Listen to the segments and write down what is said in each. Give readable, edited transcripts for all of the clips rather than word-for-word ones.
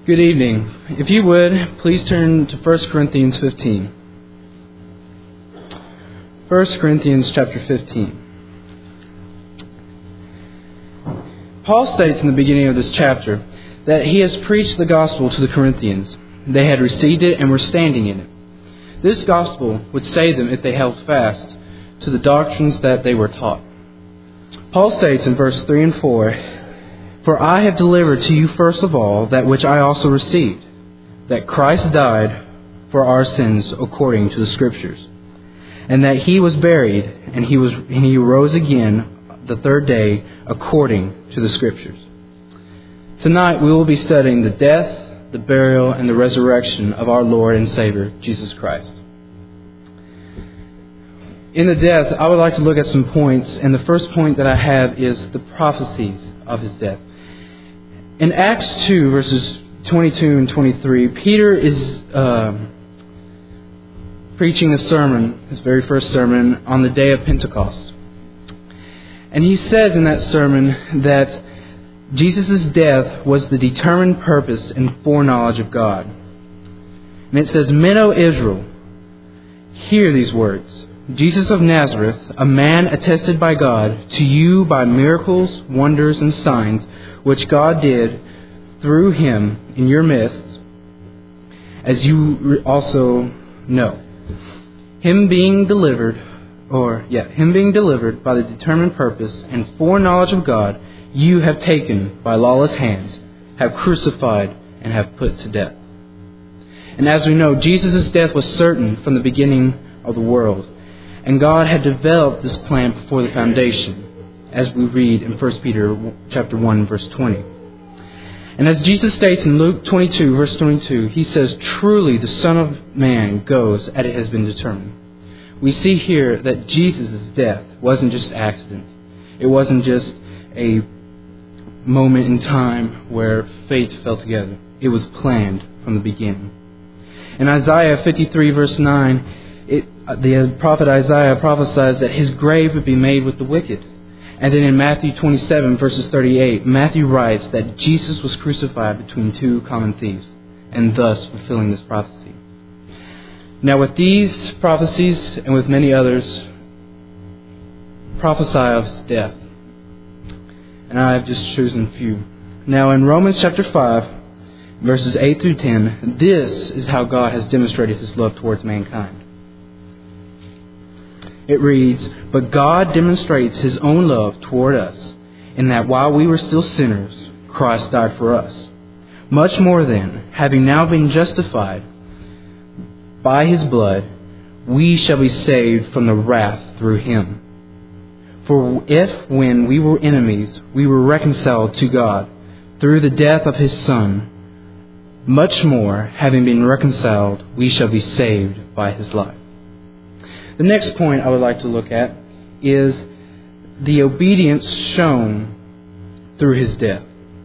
Good evening. If you would, please turn to 1 Corinthians 15. 1 Corinthians chapter 15. Paul states in the beginning of this chapter that he has preached the gospel to the Corinthians. They had received it and were standing in it. This gospel would save them if they held fast to the doctrines that they were taught. Paul states in verse 3 and 4, "For I have delivered to you first of all that which I also received, that Christ died for our sins according to the Scriptures, and that He was buried, and He rose again the third day according to the Scriptures." Tonight we will be studying the death, the burial, and the resurrection of our Lord and Savior, Jesus Christ. In the death, I would like to look at some points, and the first point that I have is the prophecies of His death. In Acts 2, verses 22 and 23, Peter is preaching a sermon, his very first sermon, on the day of Pentecost. And he says in that sermon that Jesus' death was the determined purpose and foreknowledge of God. And it says, "Men of Israel, hear these words. Jesus of Nazareth, a man attested by God to you by miracles, wonders, and signs, which God did through Him in your midst, as you also know. Him being delivered by the determined purpose and foreknowledge of God, you have taken by lawless hands, have crucified, and have put to death." And as we know, Jesus' death was certain from the beginning of the world. And God had developed this plan before the foundation, as we read in 1 Peter chapter 1, verse 20. And as Jesus states in Luke 22, verse 22, He says, "Truly the Son of Man goes as it has been determined." We see here that Jesus' death wasn't just an accident. It wasn't just a moment in time where fate fell together. It was planned from the beginning. In Isaiah 53, verse 9, the prophet Isaiah prophesies that His grave would be made with the wicked. And then in Matthew 27, verses 38, Matthew writes that Jesus was crucified between two common thieves, and thus fulfilling this prophecy. Now with these prophecies, and with many others, prophesy of His death. And I have just chosen a few. Now in Romans chapter 5, verses 8 through 10, this is how God has demonstrated His love towards mankind. It reads, "But God demonstrates His own love toward us, in that while we were still sinners, Christ died for us. Much more then, having now been justified by His blood, we shall be saved from the wrath through Him. For if, when we were enemies, we were reconciled to God through the death of His Son, much more, having been reconciled, we shall be saved by His life." The next point I would like to look at is the obedience shown through His death.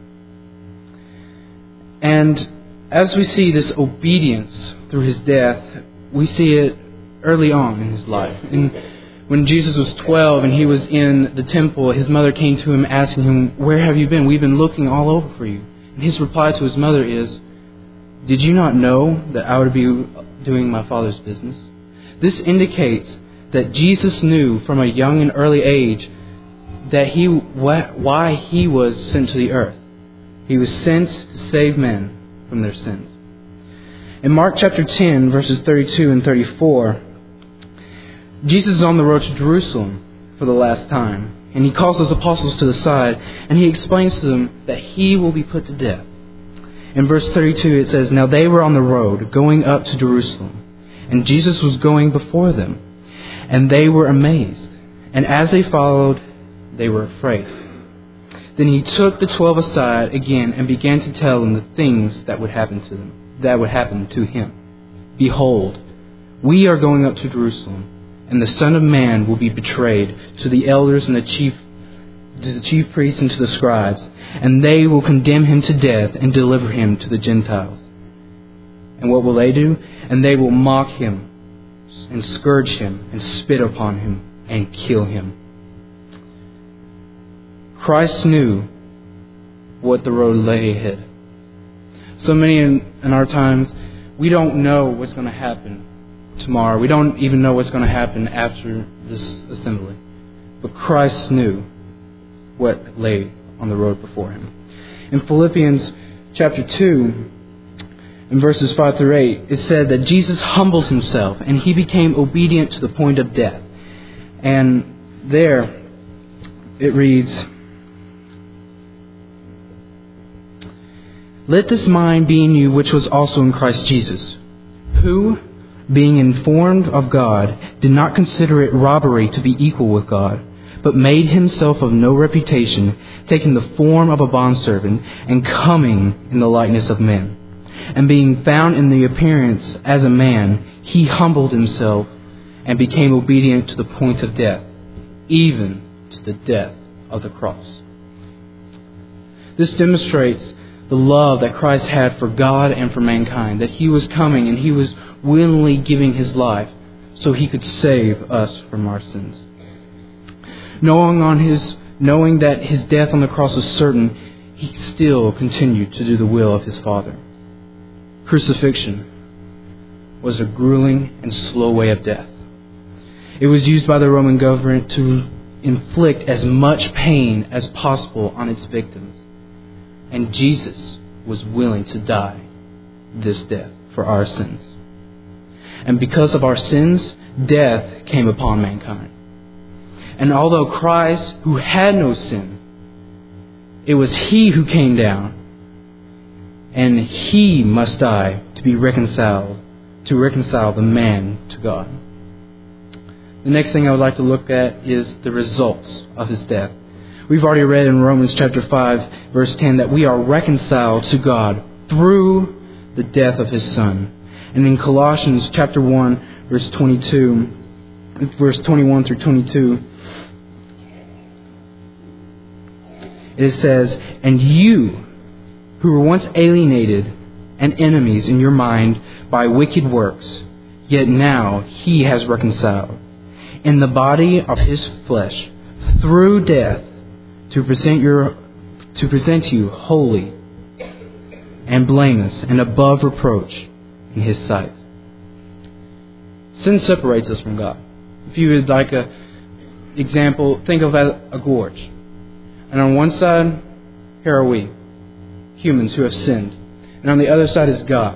And as we see this obedience through His death, we see it early on in His life. And when Jesus was 12 and He was in the temple, His mother came to Him asking Him, "Where have you been? We've been looking all over for you." And His reply to His mother is, "Did you not know that I would be doing my Father's business?" This indicates that Jesus knew from a young and early age that why He was sent to the earth. He was sent to save men from their sins. In Mark chapter 10, verses 32 and 34, Jesus is on the road to Jerusalem for the last time. And He calls His apostles to the side and He explains to them that He will be put to death. In verse 32 it says, "Now they were on the road going up to Jerusalem. And Jesus was going before them, and they were amazed. And as they followed, they were afraid. Then He took the 12 aside again and began to tell them the things that would happen to Him. Behold, we are going up to Jerusalem, and the Son of Man will be betrayed to the elders and to the chief priests and to the scribes, and they will condemn Him to death and deliver Him to the Gentiles. And what will they do? And they will mock Him and scourge Him and spit upon Him and kill Him." Christ knew what the road lay ahead. So many in our times, we don't know what's going to happen tomorrow. We don't even know what's going to happen after this assembly. But Christ knew what lay on the road before him. In Philippians chapter 2, in verses 5 through 8, it said that Jesus humbled himself and he became obedient to the point of death. And there it reads, "Let this mind be in you which was also in Christ Jesus, who, being informed of God, did not consider it robbery to be equal with God, but made himself of no reputation, taking the form of a bondservant, and coming in the likeness of men. And being found in the appearance as a man, he humbled himself and became obedient to the point of death, even to the death of the cross." This demonstrates the love that Christ had for God and for mankind, that he was coming and he was willingly giving his life so he could save us from our sins. Knowing that his death on the cross was certain, he still continued to do the will of his Father. Crucifixion was a grueling and slow way of death. It was used by the Roman government to inflict as much pain as possible on its victims. And Jesus was willing to die this death for our sins. And because of our sins, death came upon mankind. And although Christ, who had no sin, it was he who came down, and he must die to reconcile the man to God. The next thing I would like to look at is the results of his death. We've already read in Romans chapter 5, verse 10, that we are reconciled to God through the death of his Son. And in Colossians chapter 1, verse 21 through 22, it says, "And you, who were once alienated and enemies in your mind by wicked works, yet now he has reconciled in the body of his flesh through death to present you holy and blameless and above reproach in his sight." Sin separates us from God. If you would like an example, think of a gorge. And on one side, here are we, humans who have sinned. And on the other side is God.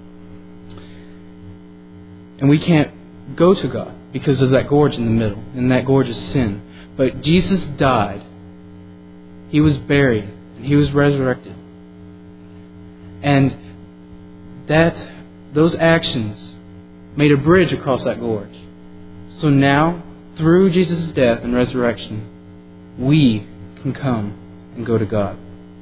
And we can't go to God because of that gorge in the middle. And that gorge is sin. But Jesus died. He was buried. And he was resurrected. And those actions made a bridge across that gorge. So now, through Jesus' death and resurrection, we can come and go to God.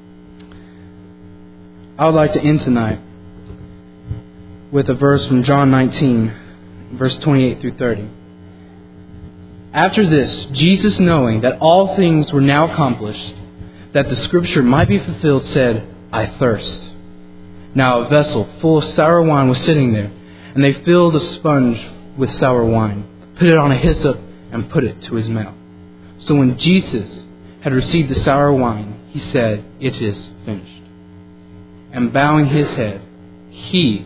I would like to end tonight with a verse from John 19, verse 28 through 30. "After this, Jesus, knowing that all things were now accomplished, that the scripture might be fulfilled, said, 'I thirst.' Now a vessel full of sour wine was sitting there, and they filled a sponge with sour wine, put it on a hyssop, and put it to his mouth. So when Jesus had received the sour wine, he said, 'It is finished.' And bowing his head, he,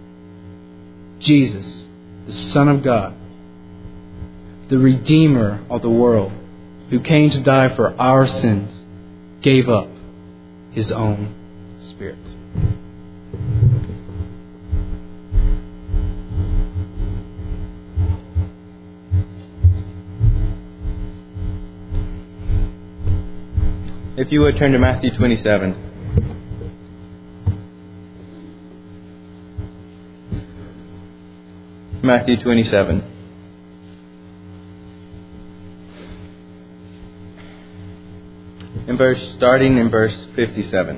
Jesus, the Son of God, the Redeemer of the world, who came to die for our sins, gave up his own Spirit." If you would turn to Matthew 27. Matthew 27. Starting in verse 57.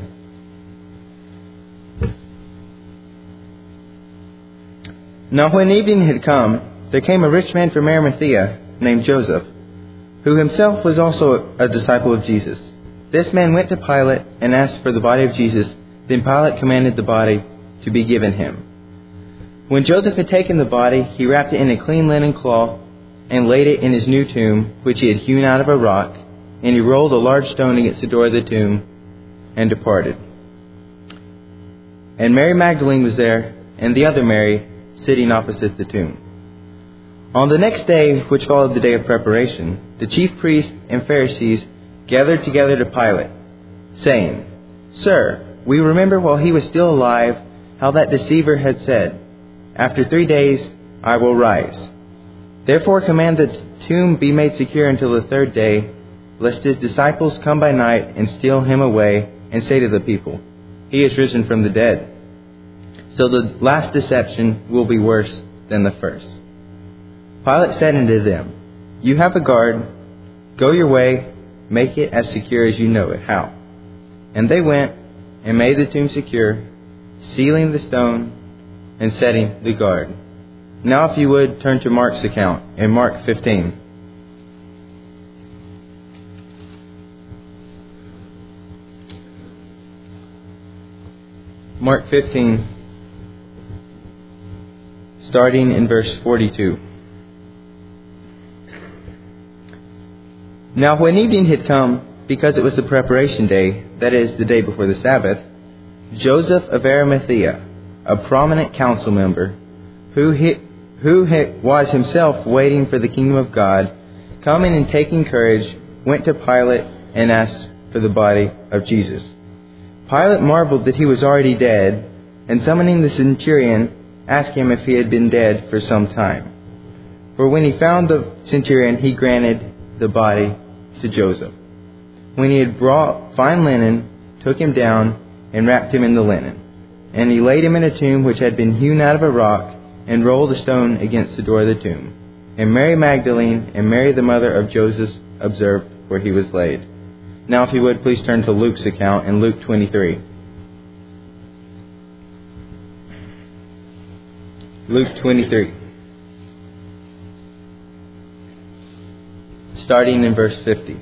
Now when evening had come, there came a rich man from Arimathea named Joseph, who himself was also a disciple of Jesus. This man went to Pilate and asked for the body of Jesus. Then Pilate commanded the body to be given him. When Joseph had taken the body, he wrapped it in a clean linen cloth and laid it in his new tomb, which he had hewn out of a rock. And he rolled a large stone against the door of the tomb and departed. And Mary Magdalene was there, and the other Mary, sitting opposite the tomb. On the next day, which followed the day of preparation, the chief priests and Pharisees gathered together to Pilate, saying, "Sir, we remember while he was still alive how that deceiver had said, 'After 3 days I will rise.' Therefore command that the tomb be made secure until the 3rd day, lest his disciples come by night and steal him away and say to the people, 'He is risen from the dead.' So the last deception will be worse than the first." Pilate said unto them, "You have a guard. Go your way, make it as secure as you know it how." And they went and made the tomb secure, sealing the stone and setting the guard. Now if you would, turn to Mark's account in Mark 15. Mark 15, starting in verse 42. Now when evening had come, because it was the preparation day, that is, the day before the Sabbath, Joseph of Arimathea, a prominent council member, who was himself waiting for the kingdom of God, coming and taking courage, went to Pilate and asked for the body of Jesus. Pilate marveled that he was already dead, and summoning the centurion, asked him if he had been dead for some time. For when he found the centurion, he granted the body to Joseph. When he had brought fine linen, took him down, and wrapped him in the linen. And he laid him in a tomb which had been hewn out of a rock, and rolled a stone against the door of the tomb. And Mary Magdalene and Mary the mother of Joseph observed where he was laid. Now if you would, please turn to Luke's account in Luke 23. Luke 23. Starting in verse 50.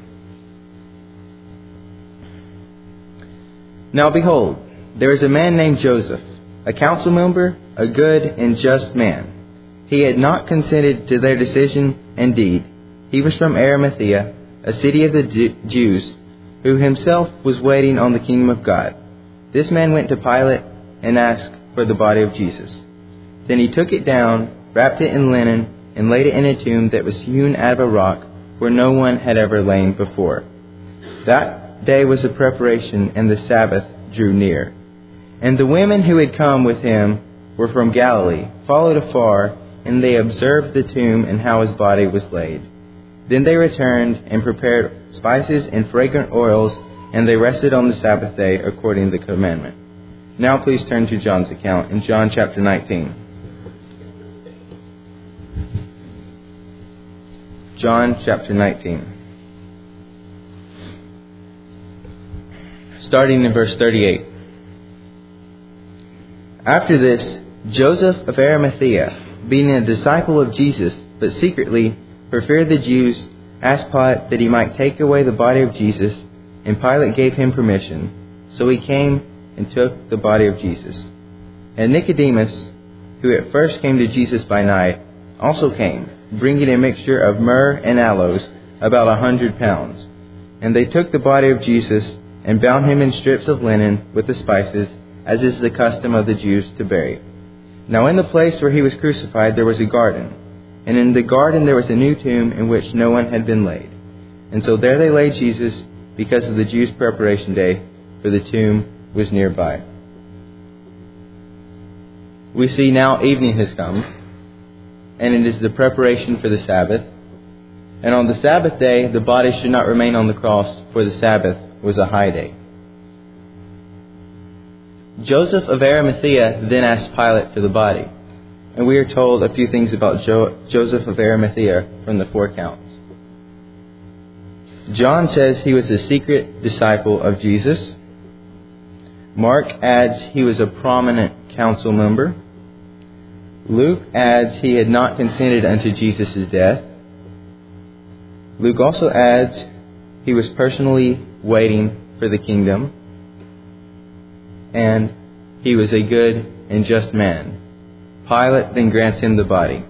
Now behold, there is a man named Joseph, a council member, a good and just man. He had not consented to their decision and deed. He was from Arimathea, a city of the Jews, who himself was waiting on the kingdom of God. This man went to Pilate and asked for the body of Jesus. Then he took it down, wrapped it in linen, and laid it in a tomb that was hewn out of a rock, where no one had ever lain before. That day was a preparation, and the Sabbath drew near. And the women who had come with him were from Galilee, followed afar, and they observed the tomb and how his body was laid. Then they returned and prepared spices and fragrant oils, and they rested on the Sabbath day according to the commandment. Now please turn to John's account in John chapter 19. John chapter 19. Starting in verse 38. After this, Joseph of Arimathea, being a disciple of Jesus, but secretly, for fear of the Jews, asked Pilate that he might take away the body of Jesus, and Pilate gave him permission. So he came and took the body of Jesus. And Nicodemus, who at first came to Jesus by night, also came, bringing a mixture of myrrh and aloes, about 100 pounds. And they took the body of Jesus, and bound him in strips of linen with the spices, as is the custom of the Jews to bury. Now in the place where he was crucified there was a garden, and in the garden there was a new tomb in which no one had been laid. And so there they laid Jesus, because of the Jews' preparation day, for the tomb was nearby. We see now evening has come, and it is the preparation for the Sabbath. And on the Sabbath day, the body should not remain on the cross, for the Sabbath was a high day. Joseph of Arimathea then asked Pilate for the body. And we are told a few things about Joseph of Arimathea from the 4 accounts. John says he was a secret disciple of Jesus. Mark adds he was a prominent council member. Luke adds he had not consented unto Jesus' death. Luke also adds he was personally waiting for the kingdom. And he was a good and just man. Pilate then grants him the body.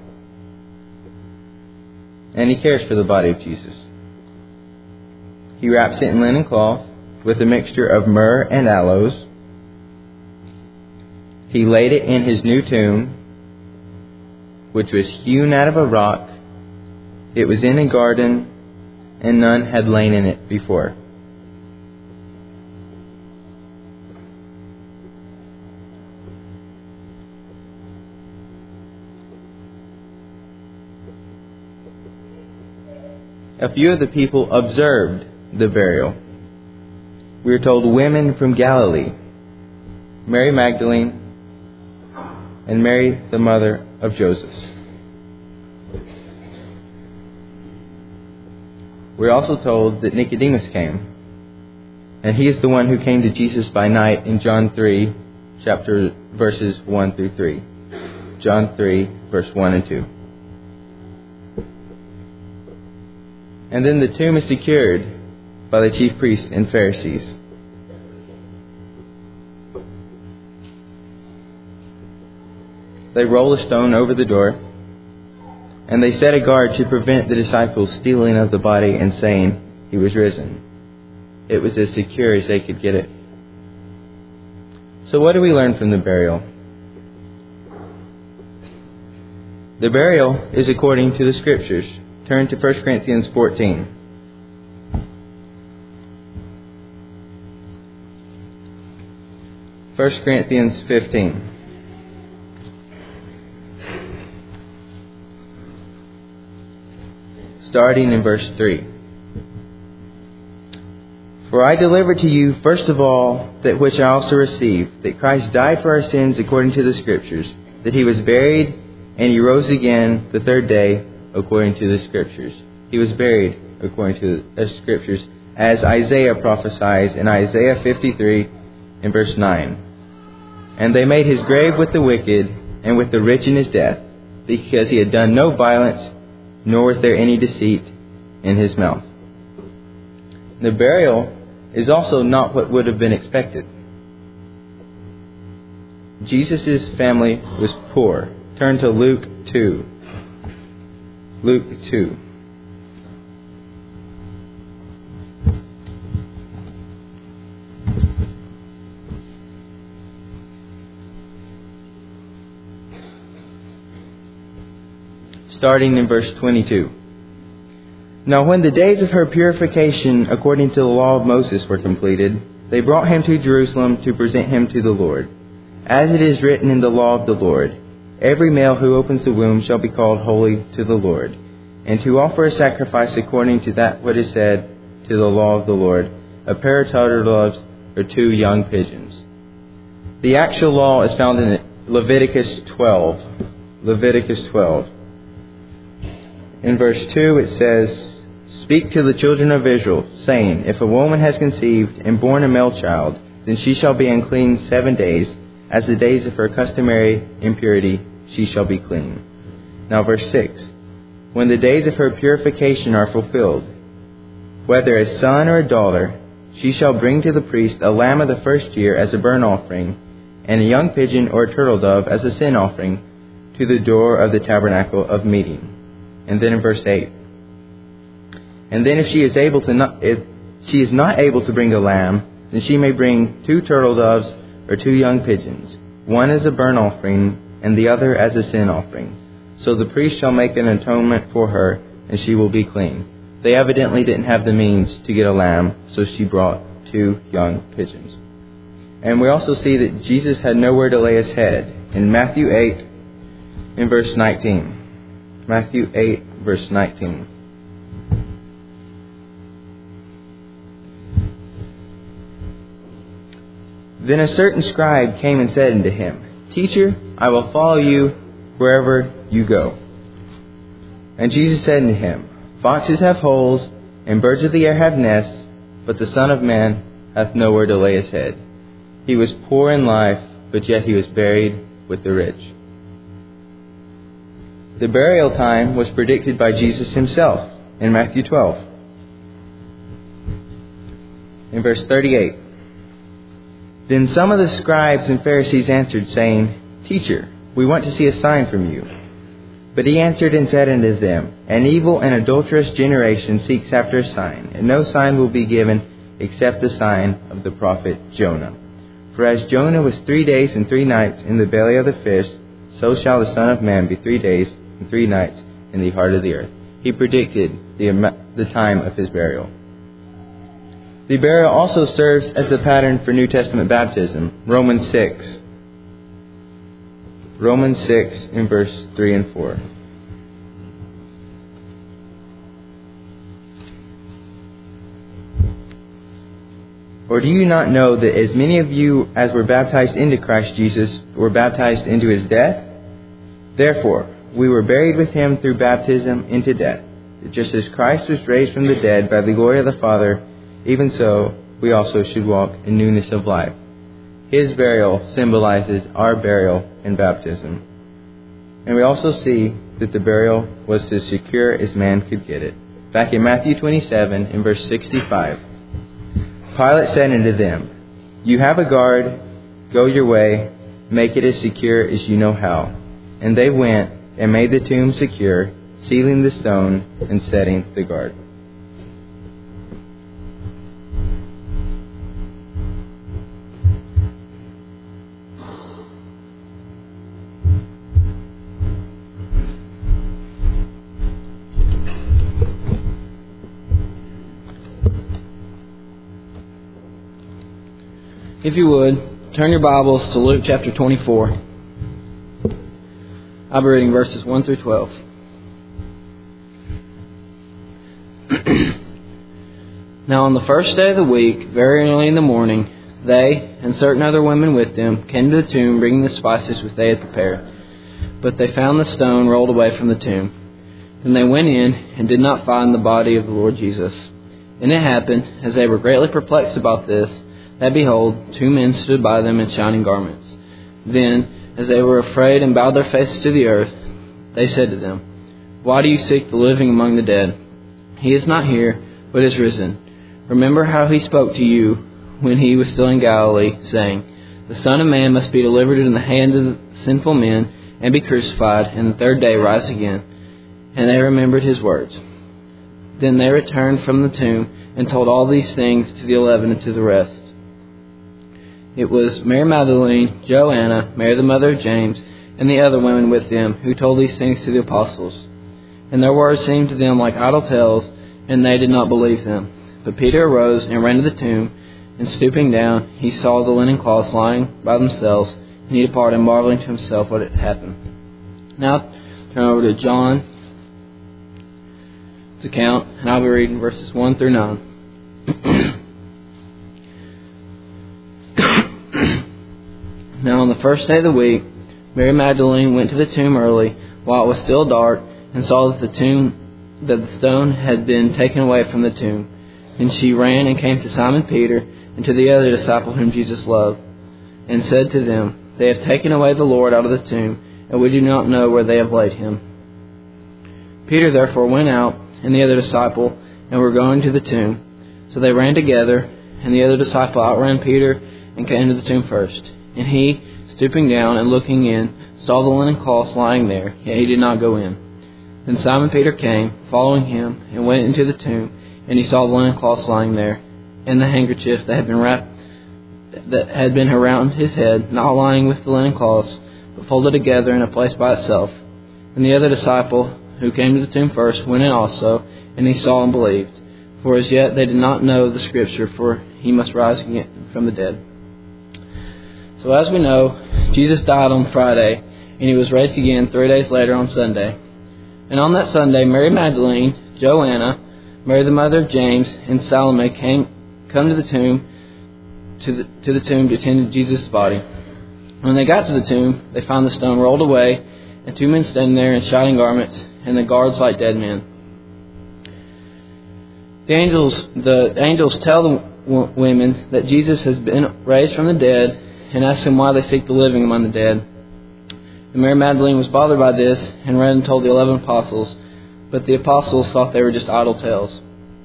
And he cares for the body of Jesus. He wraps it in linen cloth with a mixture of myrrh and aloes. He laid it in his new tomb, which was hewn out of a rock. It was in a garden, and none had lain in it before. A few of the people observed the burial. We are told women from Galilee, Mary Magdalene, and Mary, the mother of Joseph. We're also told that Nicodemus came, and he is the one who came to Jesus by night in John 3, verses 1 through 3. John 3, verse 1 and 2. And then the tomb is secured by the chief priests and Pharisees. They roll a stone over the door, and they set a guard to prevent the disciples stealing of the body and saying he was risen. It was as secure as they could get it. So what do we learn from the burial? The burial is according to the Scriptures. Turn to 1 Corinthians 14. First Corinthians 15. Starting in verse 3. For I delivered to you first of all that which I also received, that Christ died for our sins according to the Scriptures, that he was buried, and he rose again the third day according to the Scriptures. He was buried according to the Scriptures, as Isaiah prophesies in Isaiah 53 in verse 9. And they made his grave with the wicked and with the rich in his death, because he had done no violence, nor was there any deceit in his mouth. The burial is also not what would have been expected. Jesus' family was poor. Turn to Luke 2. Luke 2. Starting in verse 22. Now when the days of her purification according to the law of Moses were completed, they brought him to Jerusalem to present him to the Lord. As it is written in the law of the Lord, every male who opens the womb shall be called holy to the Lord, and to offer a sacrifice according to that what is said to the law of the Lord, a pair of turtle-doves or 2 young pigeons. The actual law is found in Leviticus 12. Leviticus 12. In verse 2 it says, Speak to the children of Israel, saying, If a woman has conceived and born a male child, then she shall be unclean 7 days. As the days of her customary impurity, she shall be clean. Now verse 6. When the days of her purification are fulfilled, whether a son or a daughter, she shall bring to the priest a lamb of the first year as a burnt offering, and a young pigeon or a turtle dove as a sin offering to the door of the tabernacle of meeting. And then in verse 8. And then if she is not able to bring a lamb, then she may bring 2 turtle doves or 2 young pigeons, one as a burnt offering and the other as a sin offering. So the priest shall make an atonement for her, and she will be clean. They evidently didn't have the means to get a lamb, so she brought 2 young pigeons. And we also see that Jesus had nowhere to lay his head. In Matthew 8, in verse 19. Matthew 8, verse 19. Then a certain scribe came and said unto him, Teacher, I will follow you wherever you go. And Jesus said unto him, Foxes have holes, and birds of the air have nests, but the Son of Man hath nowhere to lay his head. He was poor in life, but yet he was buried with the rich. The burial time was predicted by Jesus himself in Matthew 12. In verse 38. Then some of the scribes and Pharisees answered, saying, Teacher, we want to see a sign from you. But he answered and said unto them, An evil and adulterous generation seeks after a sign, and no sign will be given except the sign of the prophet Jonah. For as Jonah was 3 days and 3 nights in the belly of the fish, so shall the Son of Man be 3 days and 3 nights in the heart of the earth. He predicted the time of his burial. The burial also serves as the pattern for New Testament baptism. Romans 6 in verse 3 and 4. Or do you not know that as many of you as were baptized into Christ Jesus were baptized into his death? Therefore, we were buried with him through baptism into death, that just as Christ was raised from the dead by the glory of the Father, even so we also should walk in newness of life. His burial symbolizes our burial in baptism. And we also see that the burial was as secure as man could get it. Back in Matthew 27 in verse 65, Pilate said unto them, You have a guard, go your way, make it as secure as you know how. And they went and made the tomb secure, sealing the stone and setting the guard. If you would, turn your Bibles to Luke chapter 24. I'll be reading verses 1 through 12. Now on the first day of the week, very early in the morning, they and certain other women with them came to the tomb bringing the spices which they had prepared. But they found the stone rolled away from the tomb. Then they went in and did not find the body of the Lord Jesus. And it happened, as they were greatly perplexed about this, that behold, 2 men stood by them in shining garments. Then, as they were afraid and bowed their faces to the earth, they said to them, Why do you seek the living among the dead? He is not here, but is risen. Remember how he spoke to you when he was still in Galilee, saying, The Son of Man must be delivered into the hands of sinful men, and be crucified, and the 3rd day rise again. And they remembered his words. Then they returned from the tomb, and told all these things to the 11 and to the rest. It was Mary Magdalene, Joanna, Mary the mother of James, and the other women with them, who told these things to the apostles. And their words seemed to them like idle tales, and they did not believe them. But Peter arose and ran to the tomb, and stooping down, he saw the linen cloths lying by themselves, and he departed, marveling to himself what had happened. Now turn over to John's account, and I'll be reading verses 1 through 9. Now on the first day of the week, Mary Magdalene went to the tomb early, while it was still dark, and saw that the stone had been taken away from the tomb. And she ran and came to Simon Peter and to the other disciple whom Jesus loved, and said to them, They have taken away the Lord out of the tomb, and we do not know where they have laid him. Peter therefore went out, and the other disciple, and were going to the tomb. So they ran together, and the other disciple outran Peter and came to the tomb first. And he, stooping down and looking in, saw the linen cloths lying there, yet he did not go in. Then Simon Peter came, following him, and went into the tomb, and he saw the linen cloths lying there, and the handkerchief that had been around his head, not lying with the linen cloths, but folded together in a place by itself. And the other disciple, who came to the tomb first, went in also, and he saw and believed. For as yet they did not know the Scripture, for he must rise again from the dead. So as we know, Jesus died on Friday, and he was raised again 3 days later on Sunday. And on that Sunday, Mary Magdalene, Joanna, Mary the mother of James, and Salome come to the tomb to attend to Jesus' body. When they got to the tomb, they found the stone rolled away, and 2 men standing there in shining garments, and the guards like dead men. The angels tell the women that Jesus has been raised from the dead, and ask them why they seek the living among the dead. And Mary Magdalene was bothered by this, and ran and told the 11 apostles, but the apostles thought they were just idle tales.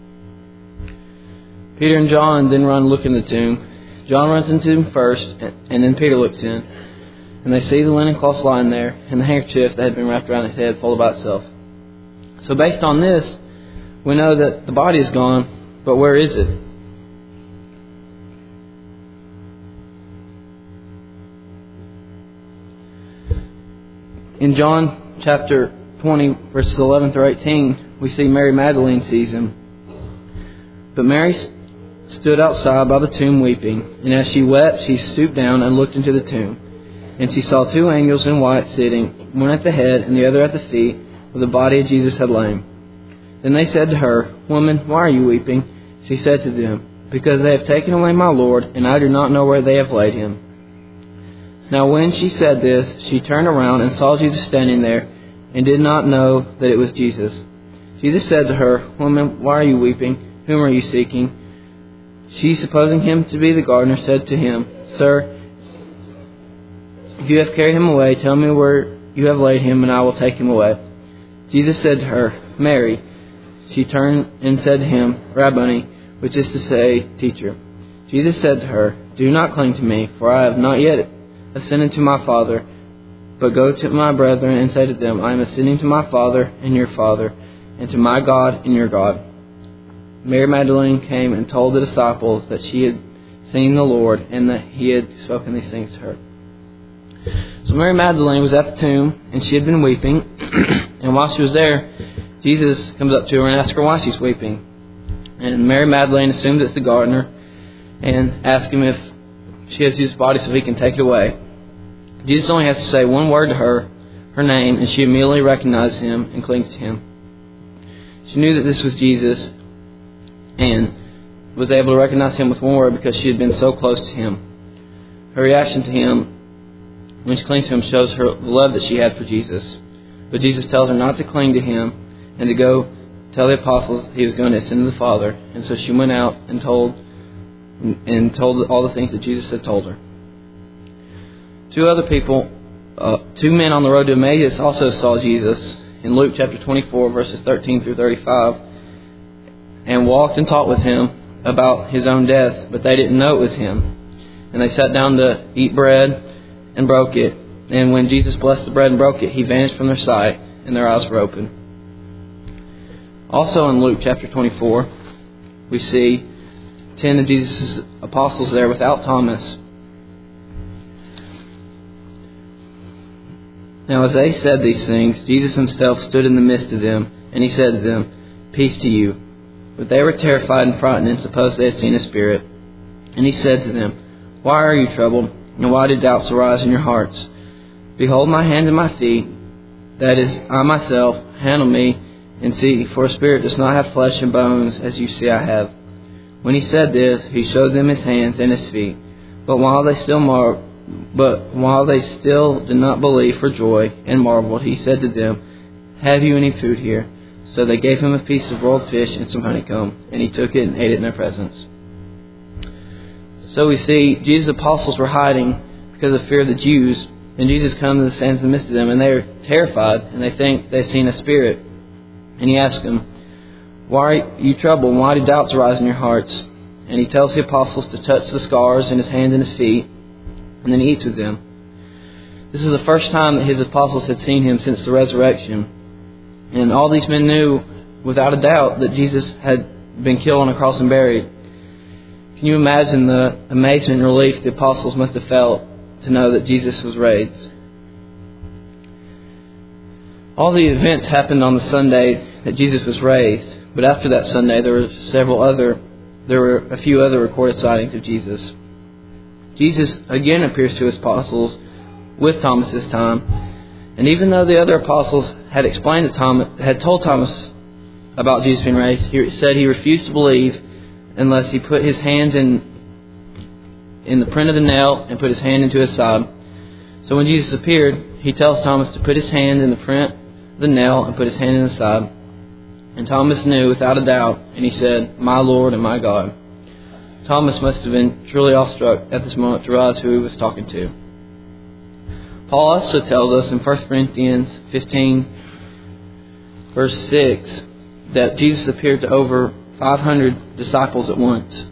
Peter and John then run and look in the tomb. John runs into him first, and then Peter looks in. And they see the linen cloths lying there, and the handkerchief that had been wrapped around his head folded by itself. So based on this, we know that the body is gone, but where is it? In John chapter 20, verses 11 through 18, we see Mary Magdalene sees him. But Mary stood outside by the tomb weeping, and as she wept, she stooped down and looked into the tomb. And she saw two angels in white sitting, one at the head and the other at the feet, where the body of Jesus had lain. Then they said to her, "Woman, why are you weeping?" She said to them, "Because they have taken away my Lord, and I do not know where they have laid him." Now when she said this, she turned around and saw Jesus standing there, and did not know that it was Jesus. Jesus said to her, "Woman, why are you weeping? Whom are you seeking?" She, supposing him to be the gardener, said to him, "Sir, if you have carried him away, tell me where you have laid him, and I will take him away." Jesus said to her, "Mary." She turned and said to him, "Rabboni," which is to say, Teacher. Jesus said to her, "Do not cling to me, for I have not yet ascended to my Father, but go to my brethren and say to them, I am ascending to my Father and your Father, and to my God and your God." Mary Magdalene came and told the disciples that she had seen the Lord, and that he had spoken these things to her. So Mary Magdalene was at the tomb, and she had been weeping. And while she was there, Jesus comes up to her and asks her why she's weeping. And Mary Magdalene assumes it's the gardener, and asks him if she has his body so he can take it away. Jesus only has to say one word to her, her name, and she immediately recognizes him and clings to him. She knew that this was Jesus, and was able to recognize him with one word because she had been so close to him. Her reaction to him when she clings to him shows her the love that she had for Jesus. But Jesus tells her not to cling to him and to go tell the apostles he was going to ascend to the Father. And so she went out and told all the things that Jesus had told her. Two other people, two men on the road to Emmaus also saw Jesus in Luke chapter 24, verses 13 through 35, and walked and talked with him about his own death, but they didn't know it was him. And they sat down to eat bread and broke it. And when Jesus blessed the bread and broke it, he vanished from their sight, and their eyes were open. Also in Luke chapter 24, we see 10 of Jesus' apostles there without Thomas. Now as they said these things, Jesus himself stood in the midst of them, and he said to them, "Peace to you." But they were terrified and frightened, and supposed they had seen a spirit. And he said to them, "Why are you troubled? And why do doubts arise in your hearts? Behold my hands and my feet, that is, I myself. Handle me, and see, for a spirit does not have flesh and bones, as you see I have." When he said this, he showed them his hands and his feet. But while they still did not believe for joy and marveled, he said to them, "Have you any food here?" So they gave him a piece of rolled fish and some honeycomb, and he took it and ate it in their presence. So we see Jesus' apostles were hiding because of fear of the Jews, and Jesus comes and stands in the midst of them, and they are terrified, and they think they've seen a spirit. And he asks them, "Why are you troubled, and why do doubts arise in your hearts?" And he tells the apostles to touch the scars in his hands and his feet, and then he eats with them. This is the first time that his apostles had seen him since the resurrection. And all these men knew, without a doubt, that Jesus had been killed on a cross and buried. Can you imagine the amazement and relief the apostles must have felt to know that Jesus was raised? All the events happened on the Sunday that Jesus was raised, but after that Sunday there were a few other recorded sightings of Jesus. Jesus again appears to his apostles with Thomas this time, and even though the other apostles had told Thomas about Jesus being raised, he said he refused to believe unless he put his hands in the print of the nail and put his hand into his side. So when Jesus appeared, he tells Thomas to put his hand in the print of the nail and put his hand in his side. And Thomas knew without a doubt, and he said, "My Lord and my God." Thomas must have been truly awestruck at this moment to realize who he was talking to. Paul also tells us in 1 Corinthians 15, verse 6, that Jesus appeared to over 500 disciples at once.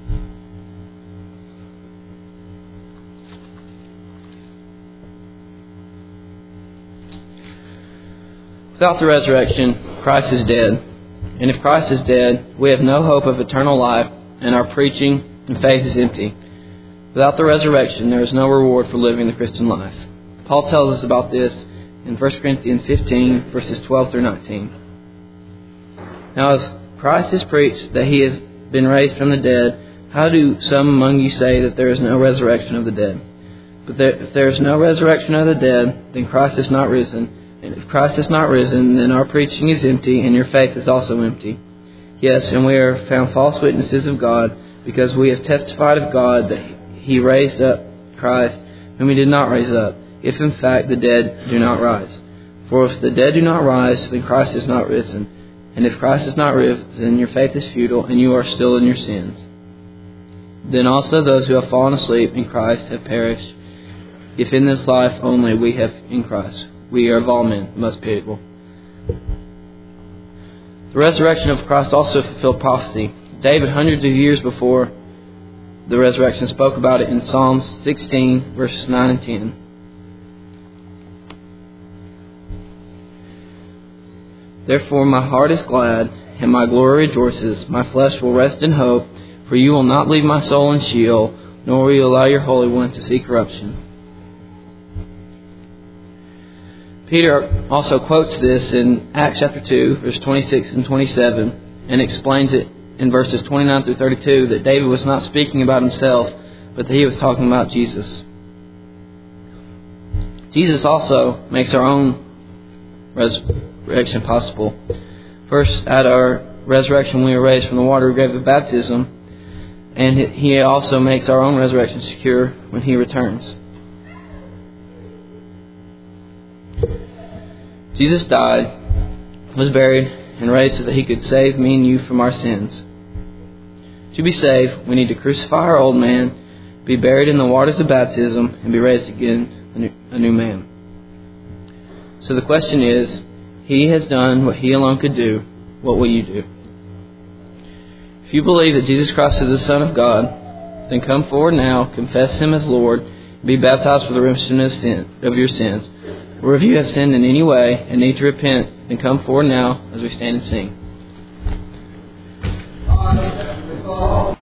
Without the resurrection, Christ is dead. And if Christ is dead, we have no hope of eternal life, and our preaching and faith is empty. Without the resurrection, there is no reward for living the Christian life. Paul tells us about this in 1 Corinthians 15, verses 12 through 19. Now, as Christ is preached that he has been raised from the dead, how do some among you say that there is no resurrection of the dead? But if there is no resurrection of the dead, then Christ is not risen. And if Christ is not risen, then our preaching is empty, and your faith is also empty. Yes, and we are found false witnesses of God, because we have testified of God that he raised up Christ, whom he did not raise up, if in fact the dead do not rise. For if the dead do not rise, then Christ is not risen. And if Christ is not risen, your faith is futile, and you are still in your sins. Then also those who have fallen asleep in Christ have perished. If in this life only we have in Christ, we are of all men most pitiable. The resurrection of Christ also fulfilled prophecy. David, hundreds of years before the resurrection, spoke about it in Psalm 16, verses 9 and 10. Therefore my heart is glad, and my glory rejoices. My flesh will rest in hope, for you will not leave my soul in Sheol, nor will you allow your Holy One to see corruption. Peter also quotes this in Acts chapter 2, verse 26 and 27, and explains it in verses 29 through 32 that David was not speaking about himself, but that he was talking about Jesus. Jesus also makes our own resurrection possible. First, at our resurrection, we are raised from the watery grave of baptism, and he also makes our own resurrection secure when he returns. Jesus died, was buried, and raised so that he could save me and you from our sins. To be saved, we need to crucify our old man, be buried in the waters of baptism, and be raised again a new man. So the question is, he has done what he alone could do. What will you do? If you believe that Jesus Christ is the Son of God, then come forward now, confess him as Lord, and be baptized for the remission of your sins. Or if you have sinned in any way and need to repent, then come forward now as we stand and sing.